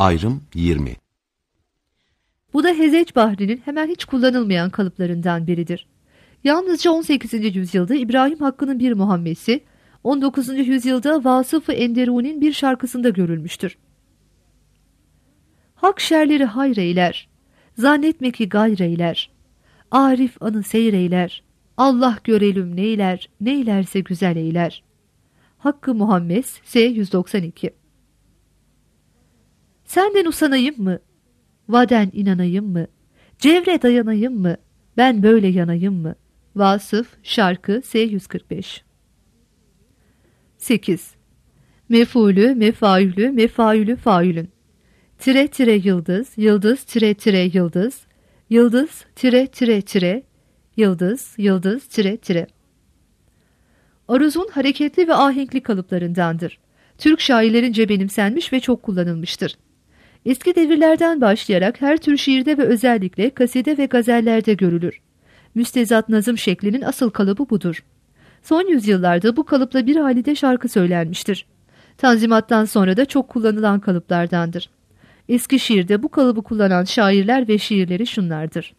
Ayrım 20. Bu da Hezeç Bahri'nin hemen hiç kullanılmayan kalıplarından biridir. Yalnızca 18. yüzyılda İbrahim Hakkı'nın bir muhammesi, 19. yüzyılda Vasıf-ı Enderun'in bir şarkısında görülmüştür. Hak şerleri hayreyler, zannetme ki gayreyler, Arif anı seyreyler, Allah görelim neyler, neylerse güzel eyler. Hakkı Muhammed S. 192. Senden usanayım mı? Vaden inanayım mı? Cevre dayanayım mı? Ben böyle yanayım mı? Vasıf şarkı S. 145. 8. Mef'ulü, mefaülü, mefaülü faülün. Tire tire yıldız, yıldız tire tire yıldız, yıldız tire tire tire, yıldız, yıldız tire tire. Aruzun hareketli ve ahenkli kalıplarındandır. Türk şairlerince benimsenmiş ve çok kullanılmıştır. Eski devirlerden başlayarak her tür şiirde ve özellikle kaside ve gazellerde görülür. Müstezat nazım şeklinin asıl kalıbı budur. Son yüzyıllarda bu kalıpla bir halide şarkı söylenmiştir. Tanzimattan sonra da çok kullanılan kalıplardandır. Eski şiirde bu kalıbı kullanan şairler ve şiirleri şunlardır.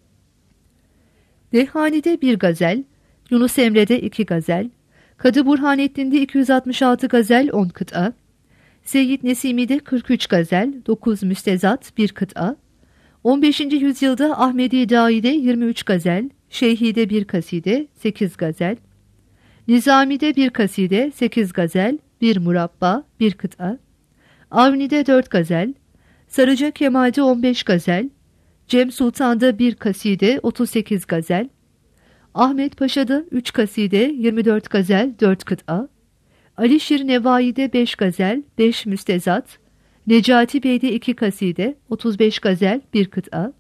Dehani'de bir gazel, Yunus Emre'de 2 gazel, Kadı Burhanettin'de 266 gazel 10 kıta, Seyyid Nesimi'de 43 gazel 9 müstezat 1 kıta, 15. yüzyılda Ahmedi Dai'de 23 gazel, Şeyhi'de 1 kaside 8 gazel, Nizami'de 1 kaside 8 gazel 1 murabba 1 kıta, Avni'de 4 gazel, Sarıca Kemal'de 15 gazel, Cem Sultan'da 1 kaside 38 gazel, Ahmet Paşa'da 3 kaside 24 gazel 4 kıta, Alişir Nevai'de 5 gazel 5 müstezat, Necati Bey'de 2 kaside 35 gazel 1 kıta,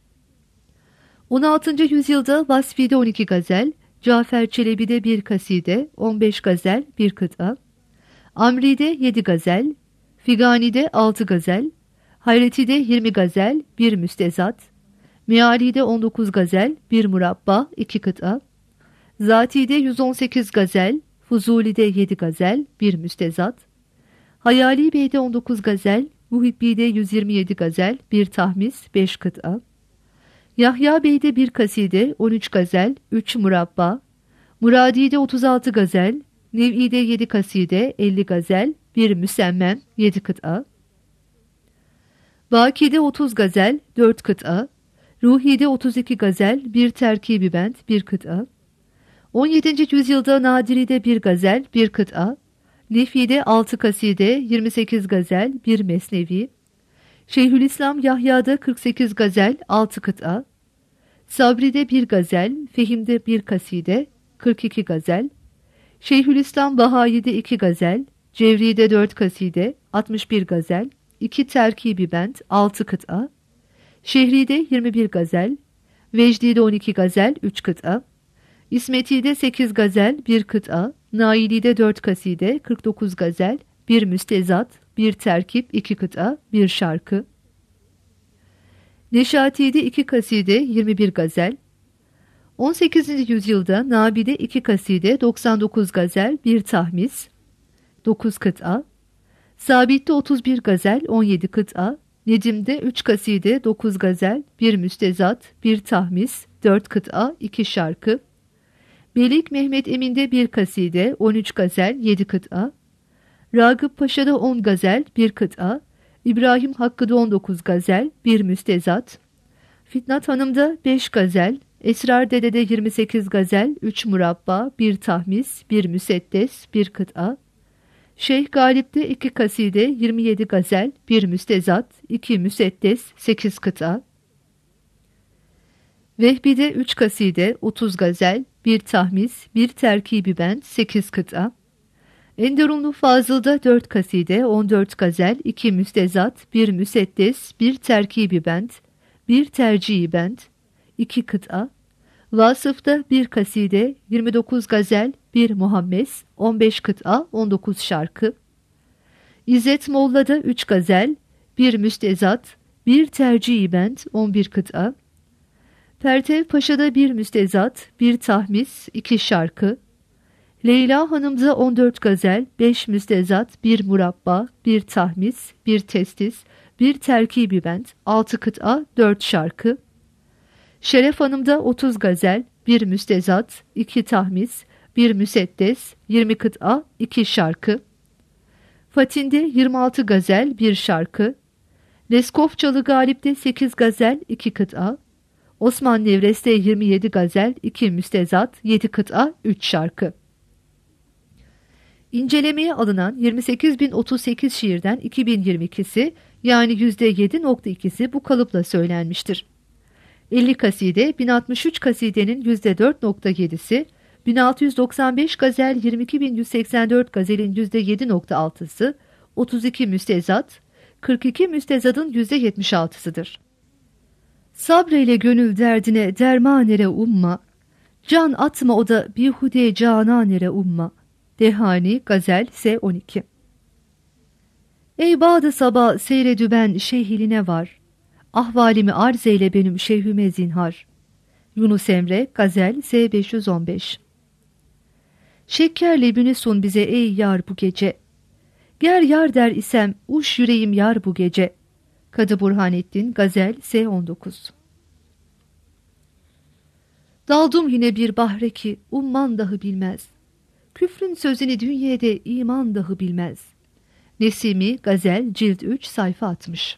16. yüzyılda Vasfi'de 12 gazel, Cafer Çelebi'de 1 kaside 15 gazel 1 kıta, Amri'de 7 gazel, Figani'de 6 gazel, Hayreti'de 20 gazel 1 müstezat, Meali'de 19 gazel 1 murabba 2 kıta, Zati'de 118 gazel, Fuzuli'de 7 gazel 1 müstezat, Hayali Bey'de 19 gazel, Muhibbi'de 127 gazel 1 tahmis 5 kıta, Yahya Bey'de 1 kaside 13 gazel 3 murabba, Muradi'de 36 gazel, Nev'i'de 7 kaside 50 gazel 1 müsemmem 7 kıta, Baki'de 30 gazel 4 kıta, Ruhi'de 32 gazel 1 terkibi bent 1 kıta, 17. yüzyılda Nadiri'de 1 gazel 1 kıta, Nefi'de 6 kaside 28 gazel 1 mesnevi, Şeyhülislam Yahya'da 48 gazel 6 kıta, Sabri'de 1 gazel, Fehim'de 1 kaside 42 gazel, Şeyhülislam Bahayi'de 2 gazel, Cevri'de 4 kaside 61 gazel, 2 terkibi bent 6 kıta, Şehri'de 21 gazel, Vecdi'de 12 gazel 3 kıta, İsmeti'de 8 gazel 1 kıta, Naili'de 4 kaside 49 gazel, 1 müstezat, 1 terkip 2 kıta, 1 şarkı, Neşati'de 2 kaside 21 gazel, 18. yüzyılda Nabi'de 2 kaside 99 gazel 1 tahmis 9 kıta, Sabit'te 31 gazel 17 kıta, Nedim'de 3 kaside 9 gazel 1 müstezat 1 tahmis 4 kıta 2 şarkı, Belik Mehmet Emin'de 1 kaside 13 gazel 7 kıta, Ragıp Paşa'da 10 gazel 1 kıta, İbrahim Hakkı'da 19 gazel 1 müstezat, Fitnat Hanım'da 5 gazel, Esrar Dede'de 28 gazel 3 murabba 1 tahmis 1 müseddes 1 kıta, Şeyh Galip'te 2 kaside 27 gazel 1 müstezat 2 müseddes 8 kıta, Vehbi'de 3 kaside 30 gazel 1 tahmis 1 terkibi bent 8 kıta, Enderunlu Fazıl'da 4 kaside 14 gazel 2 müstezat 1 müseddes 1 terkibi bent 1 tercihi bent 2 kıta, Vasıf'ta 1 kaside 29 gazel 1 muhammes 15 kıta 19 şarkı, İzzet Molla'da 3 gazel 1 müstezat 1 tercihi bent 11 kıta, Pertev Paşa'da 1 müstezat 1 tahmis 2 şarkı, Leyla Hanım'da 14 gazel 5 müstezat 1 murabba 1 tahmis 1 testis bir terkibi bent, 6 kıta, 4 şarkı. Şeref Hanım'da 30 gazel, 1 müstezat, 2 tahmis, 1 müseddes, 20 kıta, 2 şarkı. Fatin'de 26 gazel, 1 şarkı. Leskovçalı Galip'te 8 gazel, 2 kıta. Osman Nevres'te 27 gazel, 2 müstezat, 7 kıta, 3 şarkı. İncelemeye alınan 28.038 şiirden 2022'si yani %7.2'si bu kalıpla söylenmiştir. 50 kaside 1063 kasidenin %4.7'si, 1695 gazel 22.184 gazelin %7.6'sı, 32 müstezat, 42 müstezadın %76'sıdır. Sabreyle gönül derdine dermanere umma, can atma o da bihude cananere umma. Dehani Gazel S12. Ey bağdı sabah seyredü ben şeyhiline var, ahvalimi arz eyle benim şeyhüme zinhar. Yunus Emre Gazel S515. Şekerle büne sun bize ey yar bu gece, ger yar der isem uş yüreğim yar bu gece. Kadı Burhanettin Gazel S19. Daldım yine bir bahre ki umman dahi bilmez, küfrün sözünü dünyada iman dahi bilmez. Nesimi Gazel Cilt 3 sayfa 60.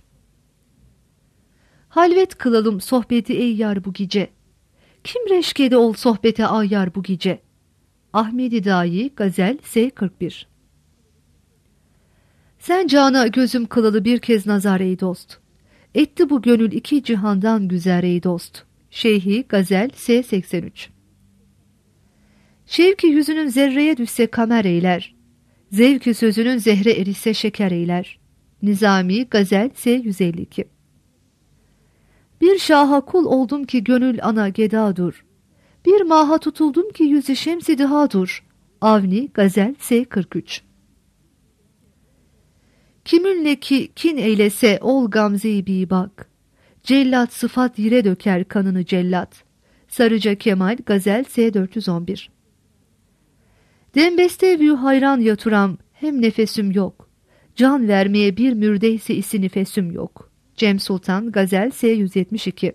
Halvet kılalım sohbeti ey yar bu gece, kim reşkede ol sohbete ay yar bu gece. Ahmedi Dayi Gazel S41. Sen cana gözüm kılalı bir kez nazar ey dost, etti bu gönül iki cihandan güzel ey dost. Şeyhi Gazel S83. Şevki yüzünün zerreye düşse kamer eyler, zevki sözünün zehre erişse şeker eyler. Nizami Gazel S152. Bir şaha kul oldum ki gönül ana gedadur, bir maha tutuldum ki yüzü şemsi dihadur. Avni Gazel S43. Kiminle ki kin eylese ol gamze-i bi bak, cellat sıfat yire döker kanını cellat. Sarıca Kemal Gazel S411. Dembeste vü hayran yaturam, hem nefesim yok, can vermeye bir mürdeyse isi nefesim yok. Cem Sultan Gazel S172.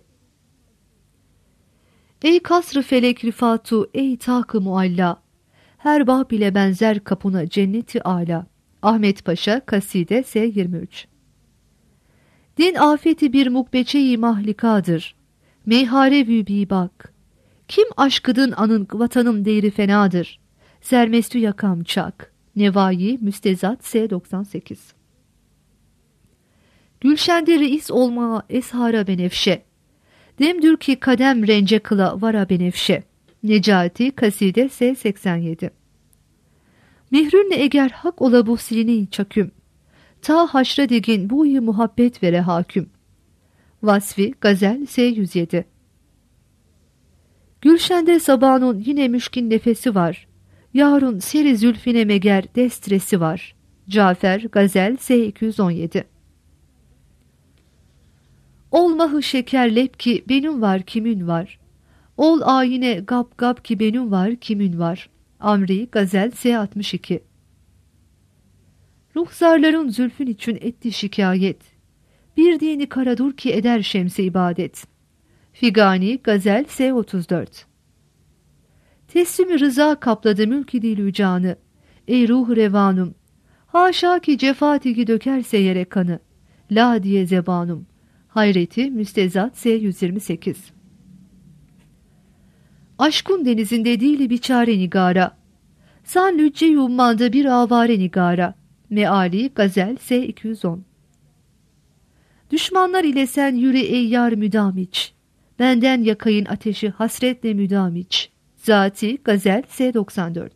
Ey kasr-ı felek rifatu, ey tak-ı mualla, her bah bile benzer kapına cenneti âlâ. Ahmet Paşa Kaside S23. Din afeti bir mukbeçe-i mahlikadır, meyhare vü bak, kim aşkıdın anın vatanım değri fenadır. Sermestü yakam çak. Nevai Müstezat S98. Gülşende reis olma eshara benefşe, demdür ki kadem rence kıla vara benefşe. Necati Kaside S87. Mihrünle eger hak ola bu silini çaküm, ta haşra degin buyu muhabbet vere haküm. Vasfi Gazel S107. Gülşende sabahın yine müşkin nefesi var, yarın seri zülfine meger destresi var. Cafer Gazel S217. Olmahı şeker lep ki benim var kimin var, ol ayine gap gap ki benim var kimin var. Amri Gazel S62. Ruhzarların zülfün için etti şikayet, bir dini karadur ki eder şemsi ibadet. Figani Gazel S34. Teslimi rıza kapladı mülk-i dilü canı, ey ruh revanım, haşa ki cefatigi dökerse yere kanı. La diye zebanım. Hayreti Müstezat S128. Aşkın denizinde değil biçare nigara, san lücce yummanda bir avare nigara. Meali Gazel S210. Düşmanlar ile sen yürü ey yar müdamiç, benden yakayın ateşi hasretle müdamiç. Zati Gazel S94.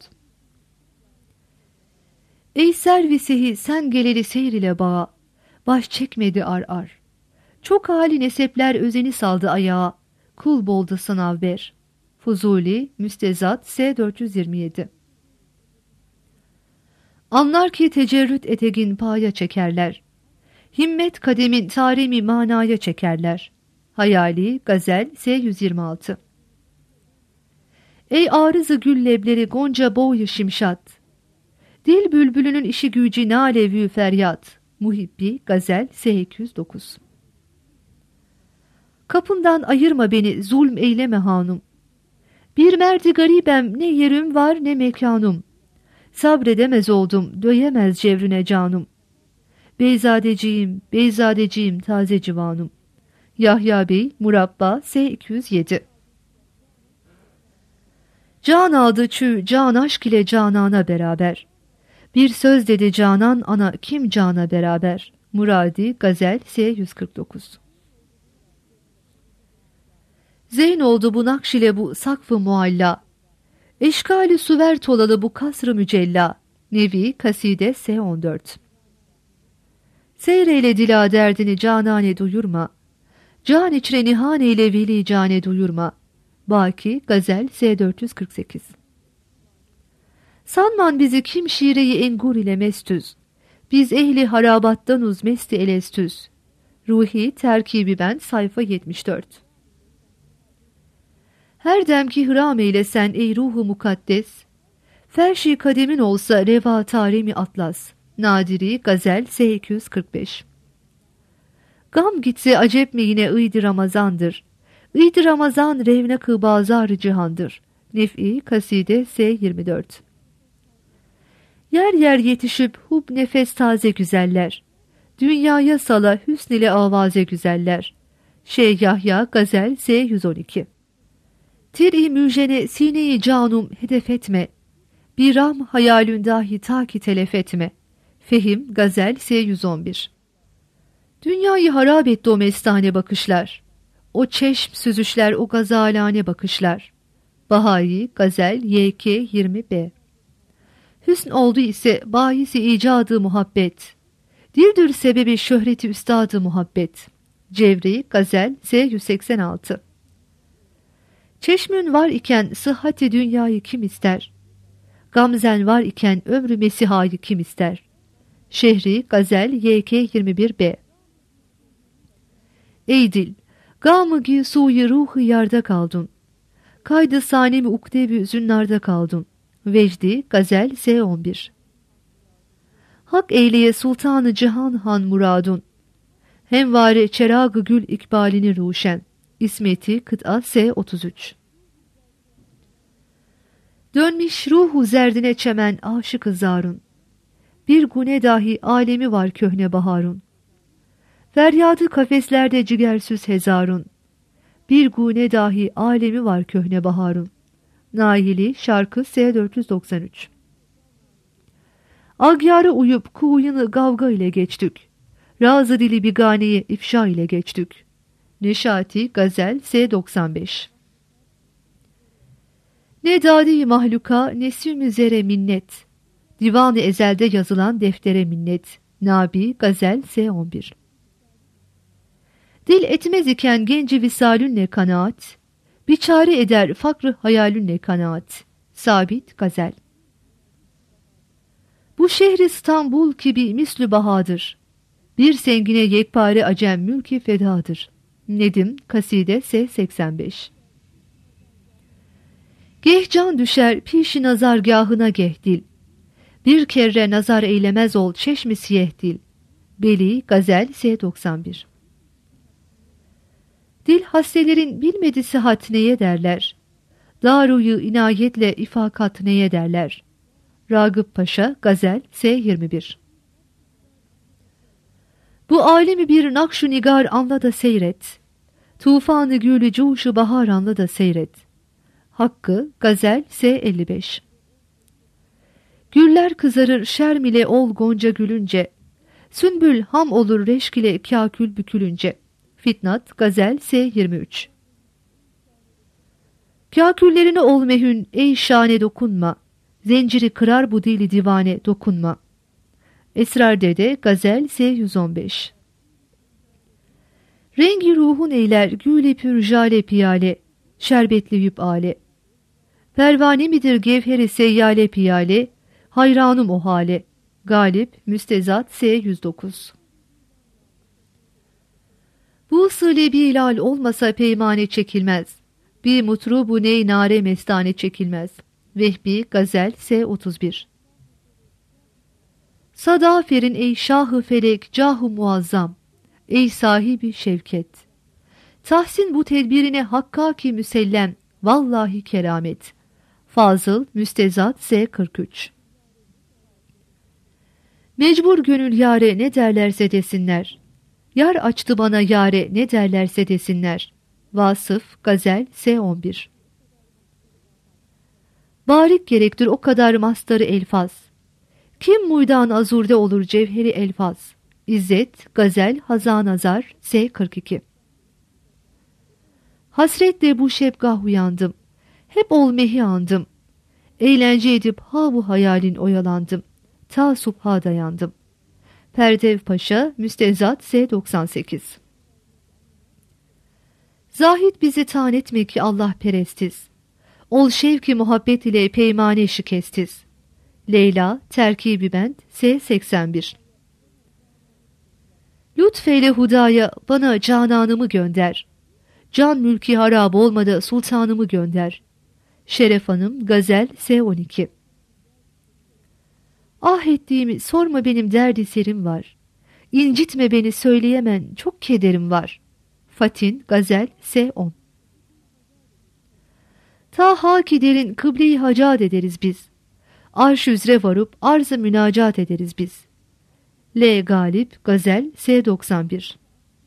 Ey servisehi sen geleli seyr ile bağa, baş çekmedi ar ar. Çok hali nesepler özeni saldı ayağa, kul boldu sınav ber. Fuzuli Müstezat S427. Anlar ki tecerrüt etegin paya çekerler, himmet kademin tarimi manaya çekerler. Hayali Gazel S126. Ey arızı gül lebleri gonca boyu şimşat, dil bülbülünün işi gücü nalevü feryat. Muhibbi Gazel S209. Kapından ayırma beni, zulm eyleme hanım. Bir merdi garibem, ne yerim var ne mekanım. Sabredemez oldum, döyemez cevrine canım. Beyzadeciğim, beyzadeciğim taze civanım. Yahya Bey, Murabba S207. Can aldı çü, can aşk ile canana beraber. Bir söz dedi canan ana, kim cana beraber. Muradi Gazel S149. Zeyn oldu bu nakş ile bu sakfı mualla. Eşkali suver tolalı bu kasr-ı mücella. Nevi Kaside S14. Seyreyle dila derdini canane duyurma. Can içre nihan eyle veli cane duyurma. Baki Gazel S448. Sanman bizi kim şireyi engur ile mestüz. Biz ehli harabattanuz mesti elestüz. Ruhi terkibi ben sayfa 74. Her demki hıram eyle sen ey ruhu mukaddes. Ferşi kademin olsa reva tarimi atlas. Nadiri Gazel S245. Gam gitse acep mi yine ıydı Ramazandır. İydi Ramazan revnak-ı bazar-ı cihandır. Nef'i Kaside S24. Yer yer yetişip hub nefes taze güzeller. Dünyaya sala hüsn ile avaze güzeller. Şeyh Yahya Gazel S112. Tir-i müjene sine-i canum hedef etme. Bir ram hayalün dahi ta ki telef etme. Fehim Gazel S111. Dünyayı harap etti o mestane bakışlar. O çeşm süzüşler, o gazalane bakışlar. Bahai Gazel YK 20B. Hüsn oldu ise bahisi icadı muhabbet. Dildir sebebi şöhreti üstadı muhabbet. Cevri Gazel S186. Çeşmün var iken sıhhati dünyayı kim ister? Gamzen var iken ömrü mesihayı kim ister? Şehri Gazel YK 21B. Ey dil, gamı gi suyu ruhu yarda kaldın. Kaydı sanemi ukdevi zünnarda kaldın. Vecdi Gazel S11. Hak eyleye sultanı cihan han muradun. Hemvare çerag-ı gül ikbalini ruşen. İsmeti Kıt'a S33. Dönmüş ruhu zerdine çemen aşık-ı zarun. Bir gune dahi alemi var köhne baharun. Feryadı kafeslerde cigersüz hezarun. Bir gune dahi alemi var köhne baharun. Naili şarkı S493. Agyarı uyup kuğuyunu gavga ile geçtük. Razı dili biganeyi ifşa ile geçtük. Neşati Gazel S95. Ne dadi mahluka ne süm zere minnet. Divan-ı ezelde yazılan deftere minnet. Nabi Gazel S11. Dil etmez iken genci visalünle kanaat. Biçare eder fakrı hayalünle kanaat. Sabit Gazel. Bu şehri İstanbul gibi mislü bahadır. Bir sengine yekpare acem mülki fedadır. Nedim Kaside S85. Geh can düşer pişi nazargahına geh dil. Bir kere nazar eylemez ol çeşmi siyeh dil. Beli Gazel S91. Dil hastelerin bilmedi sıhhat neye derler. Daruyu inayetle ifakat neye derler. Ragıp Paşa Gazel S21. Bu alemi bir nakş-ı nigar anla da seyret. Tufanı gülü cuşu bahar anla da seyret. Hakkı Gazel S55. Güller kızarır şerm ile ol gonca gülünce. Sünbül ham olur reşk ile kâkül bükülünce. Fitnat Gazel S23. Kâküllerine ol mehün ey şane dokunma. Zenciri kırar bu dili divane dokunma. Esrar Dede Gazel S115. Rengi ruhun eyler güle pür jale piyale. Şerbetli yüp ale. Pervane midir gevheri seyyale piyale. Hayranım o hale. Galip Müstezat S109. Bu sığle bir ilal olmasa peymane çekilmez. Bir mutrubu ney nare mestane çekilmez. Vehbi Gazel S31. Sadaferin ey şahı felek cahu muazzam, ey sahibi şevket. Tahsin bu tedbirine hakkaki müsellem, vallahi keramet. Fazıl Müstezat Z43. Mecbur gönül yare ne derlerse desinler. Yar açtı bana yare ne derlerse desinler. Vasıf Gazel S11. Barik gerektir o kadar mastarı elfaz. Kim muydan azurde olur cevheri elfaz. İzzet Gazel Hazan Azar S42. Hasretle bu şebgah uyandım. Hep ol mehi andım. Eğlence edip ha bu hayalin oyalandım. Ta subha dayandım. Perdev Paşa Müstezat S98. Zahid bizi tan etme ki Allah perestiz. Ol şevki muhabbet ile peymane şikestiz. Leyla Terkibi Bent S81. Lütfeyle hudaya bana cananımı gönder. Can mülki harap olmadı sultanımı gönder. Şeref Hanım Gazel S12. Ah ettiğimi sorma benim derdi serim var. İncitme beni söyleyemen çok kederim var. Fatin Gazel S10. Ta haki derin kıble-i hacat ederiz biz. Arş üzere varıp arz-ı münacat ederiz biz. L. Galip Gazel S91.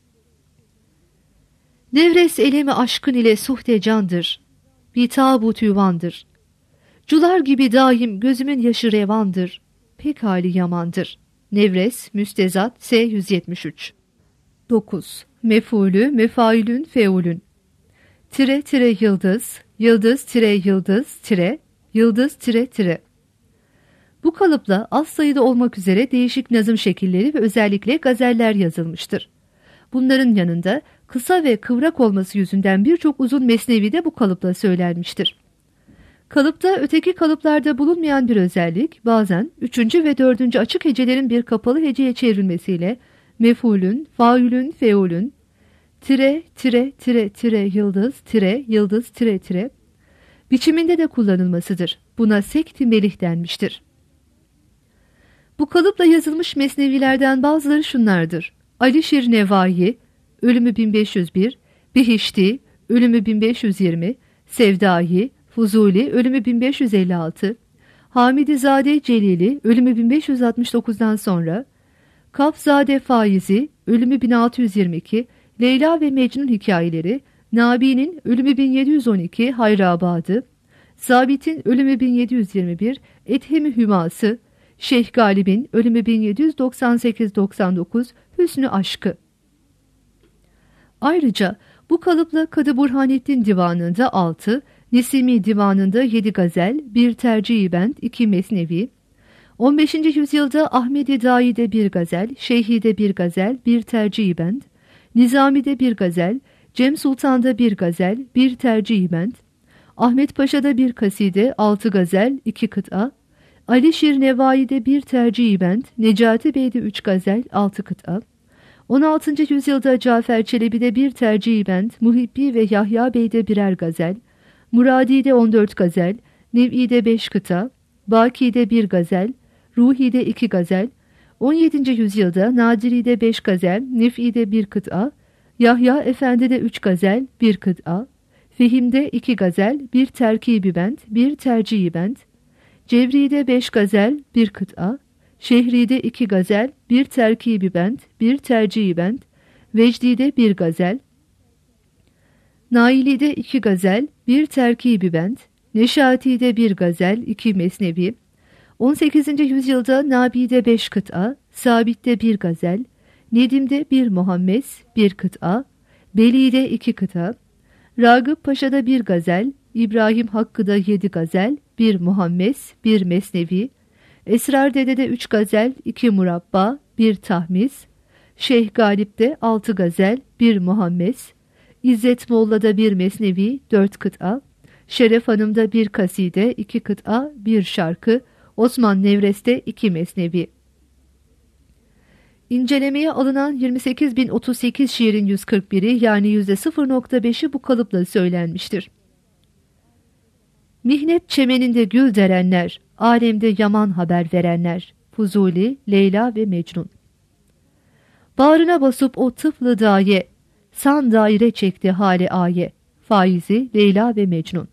Nevres elemi aşkın ile suhte candır. Bitabut yuvandır. Cular gibi daim gözümün yaşı revandır. Pek hali yamandır. Nevres Müstezat S173. 9. Mefulü mefailün feulün. Tire tire yıldız, yıldız tire yıldız tire, yıldız tire tire. Bu kalıpla az sayıda olmak üzere değişik nazım şekilleri ve özellikle gazeller yazılmıştır. Bunların yanında kısa ve kıvrak olması yüzünden birçok uzun mesnevi de bu kalıpla söylenmiştir. Kalıpta öteki kalıplarda bulunmayan bir özellik bazen 3. ve 4. açık hecelerin bir kapalı heceye çevrilmesiyle mefulün, faülün, feulün, tire, tire, tire, tire, yıldız, tire, yıldız, tire, tire biçiminde de kullanılmasıdır. Buna sekt-i melih denmiştir. Bu kalıpla yazılmış mesnevilerden bazıları şunlardır. Alişir Nevai, ölümü 1501, Bihişti, ölümü 1520, Sevdai, Fuzuli, ölümü 1556, Hamidizade Celili, ölümü 1569'dan sonra, Kafzade Faizi, ölümü 1622, Leyla ve Mecnun hikayeleri, Nabi'nin ölümü 1712, Hayrabadı, Sabit'in ölümü 1721, Ethem-i Hüması, Şeyh Galip'in ölümü 1798-99, Hüsnü Aşkı. Ayrıca bu kalıpla Kadı Burhanettin Divanı'nda 6, Nesimi Divanı'nda 7 gazel, 1 tercih-i bent, 2 mesnevi, 15. yüzyılda Ahmedi Dai'de 1 gazel, Şeyhi'de 1 gazel, 1 tercih-i bent, Nizami'de 1 gazel, Cem Sultan'da 1 gazel, 1 tercih-i bent, Ahmet Paşa'da 1 kaside, 6 gazel, 2 kıta, Alişir Nevai'de 1 tercih-i bent, Necati Bey'de 3 gazel, 6 kıta, 16. yüzyılda Cafer Çelebi'de 1 tercih-i bent, Muhibbi ve Yahya Bey'de 1'er gazel, Muradi'de 14 gazel, Nev'i'de 5 kıta, Baki'de 1 gazel, Ruhi'de 2 gazel, 17. yüzyılda Nadiri'de 5 gazel, Nef'i'de 1 kıta, Yahya Efendi'de 3 gazel, 1 kıta, Fehim'de 2 gazel, 1 terkibi bent, 1 tercih-i bent, Cevri'de 5 gazel, 1 kıta, Şehri'de 2 gazel, 1 terkibi bent, 1 tercih-i bent, Vecdi'de 1 gazel, Naili'de 2 gazel, 1 terkibi bent, Neşati'de 1 gazel, 2 mesnevi, 18. yüzyılda Nabi'de 5 kıta, Sabit'te 1 gazel, Nedim'de 1 Muhammes, 1 kıta, Beli'de 2 kıta, Ragıp Paşa'da 1 gazel, İbrahim Hakkı'da 7 gazel, 1 Muhammes, 1 mesnevi, Esrar Dede'de 3 gazel, 2 murabba, 1 tahmis, Şeyh Galip'te 6 gazel, 1 Muhammes, İzzet Molla'da 1 mesnevi, 4 kıta, Şeref Hanım'da 1 kaside, 2 kıta, 1 şarkı, Osman Nevres'te 2 mesnevi. İncelemeye alınan 28.038 şiirin 141'i yani %0.5'i bu kalıpla söylenmiştir. Mihnet çemeninde gül derenler, alemde yaman haber verenler. Fuzuli, Leyla ve Mecnun. Bağrına basıp o tıflı daye, san daire çekti hale aye. Faizi, Leyla ve Mecnun.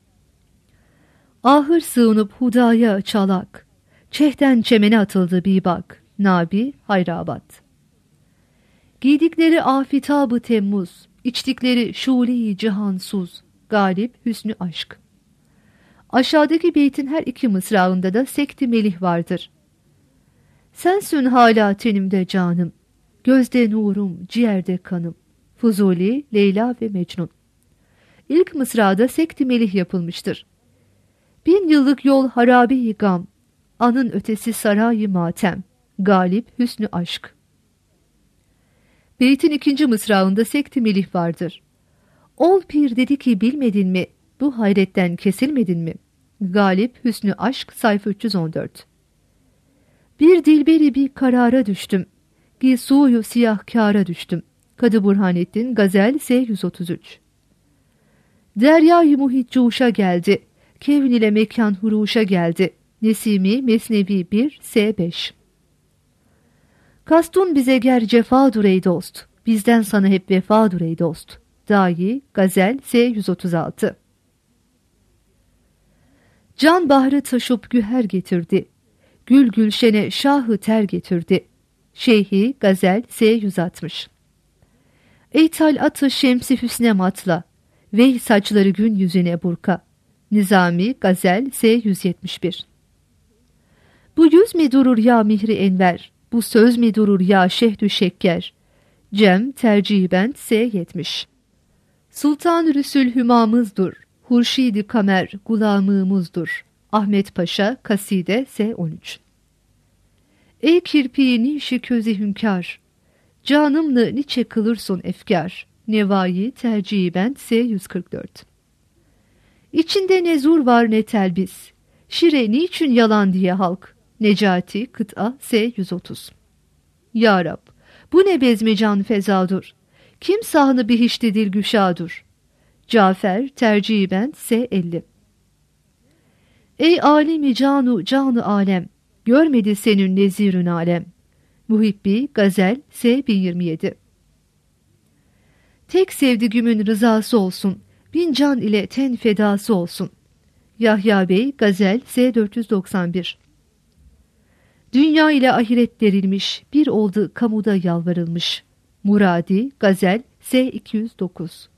Ahır sığınıp hudaya çalak, çehten çemene atıldı bir bak. Nabi, Hayrabat. Giydikleri afitabı Temmuz, içtikleri şule-i cihansuz, galip hüsnü aşk. Aşağıdaki beytin her iki mısrağında da sekti melih vardır. Sensün hala tenimde canım, gözde nurum, ciğerde kanım. Fuzuli, Leyla ve Mecnun. İlk mısrada sekti melih yapılmıştır. 1000 yıllık yol harabe-i gam, anın ötesi sarayı matem, galip hüsnü aşk. Beytin ikinci mısrağında sekti melih vardır. Ol pir dedi ki bilmedin mi, bu hayretten kesilmedin mi? Galip hüsnü aşk sayfa 314. Bir dilberi bir karara düştüm, bir suyu siyah kâra düştüm. Kadı Burhanettin Gazel S 133. Deryâ-i muhit cuşa geldi, kevn ile mekan huruşa geldi. Nesimi Mesnevi 1 S 5. Kastun bize ger cefadur ey dost, bizden sana hep vefadur ey dost. Dahi Gazel S 136. Can bahrı taşıp güher getirdi, gül gülşene şahı ter getirdi. Şeyhi Gazel S 160. Ey talatı şemsi hüsne matla, vey saçları gün yüzüne burka. Nizami Gazel S 171. Bu yüz mi durur ya mihri enver, bu söz mi durur ya şehdü şekker. Cem Terciben S 70. Sultan Rüsül hümamızdır, Hurşid-i Kamer gulamımızdır. Ahmet Paşa Kaside S 13. Ey kirpiği nişi közi hünkâr, canımla niçe kılırsın efkâr. Nevai Terciben S 144. İçinde ne zur var ne telbis, şire niçin yalan diye halk. Necati Kıt'a S 130. Ya Rab, bu ne bezmecan fezadur, kim sahnı bihişti dilgüşadur. Cafer Terciben S 50. Ey alemi canı alem, görmedi senin nezirün alem. Muhibbi Gazel S 1027. Tek sevdigümün rızası olsun, bin can ile ten fedası olsun. Yahya Bey Gazel S 491. Dünya ile ahiret derilmiş, bir oldu kamuda yalvarılmış. Muradi Gazel S 209.